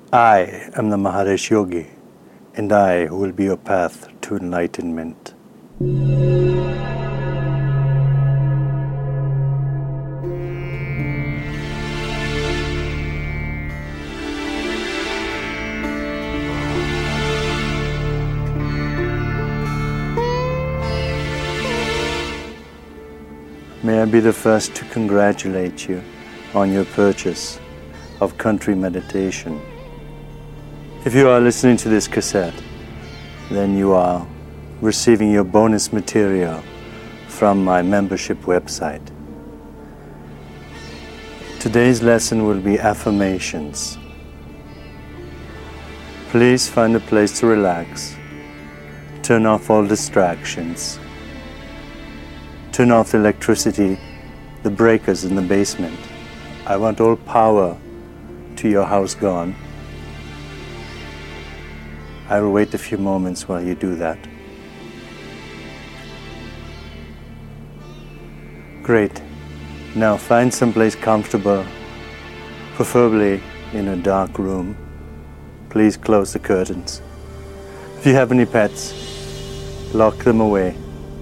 I am the Maharishi Yogi, and I will be your path to enlightenment. May I be the first to congratulate you on your purchase of Country Meditation. If you are listening to this cassette, then you are receiving your bonus material from my membership website. Today's lesson will be affirmations. Please find a place to relax. Turn off all distractions. Turn off the electricity, the breakers in the basement. I want all power to your house gone. I will wait a few moments while you do that. Great. Now find someplace comfortable, preferably in a dark room. Please close the curtains. If you have any pets, lock them away.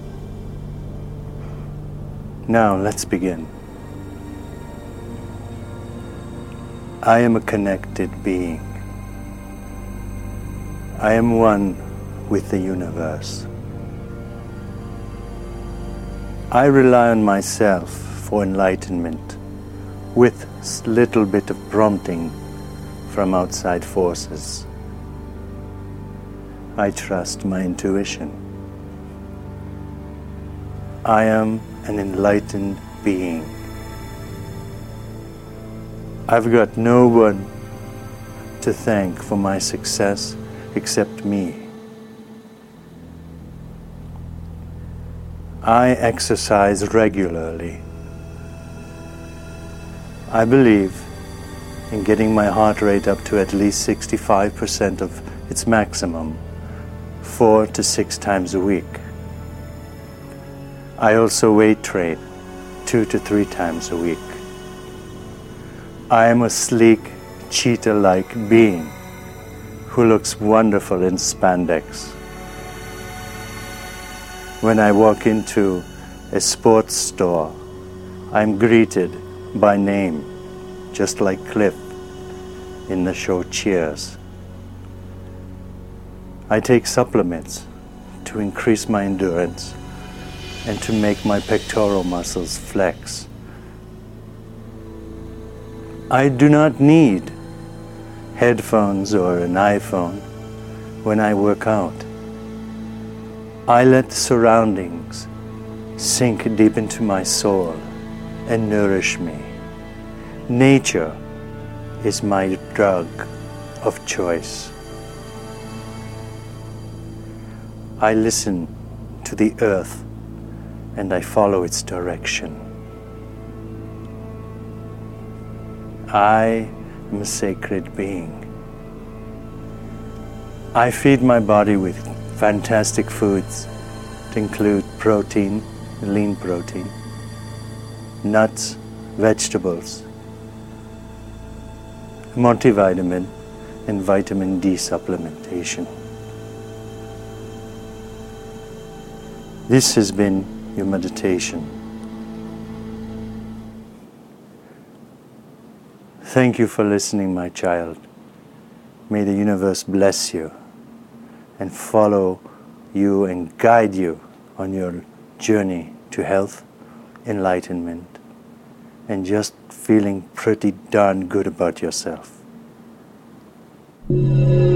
Now let's begin. I am a connected being. I am one with the universe. I rely on myself for enlightenment with little bit of prompting from outside forces. I trust my intuition. I am an enlightened being. I've got no one to thank for my success except me. I exercise regularly. I believe in getting my heart rate up to at least 65% of its maximum, 4 to 6 times a week. I also weight train 2 to 3 times a week. I am a sleek, cheetah-like being who looks wonderful in spandex. When I walk into a sports store, I'm greeted by name, just like Cliff in the show Cheers. I take supplements to increase my endurance and to make my pectoral muscles flex. I do not need headphones or an iPhone when I work out. I let the surroundings sink deep into my soul and nourish me. Nature is my drug of choice. I listen to the earth and I follow its direction. I am a sacred being. I feed my body with fantastic foods to include protein, lean protein, nuts, vegetables, multivitamin, and vitamin D supplementation. This has been your meditation. Thank you for listening, my child. May the universe bless you and follow you and guide you on your journey to health, enlightenment, and just feeling pretty darn good about yourself.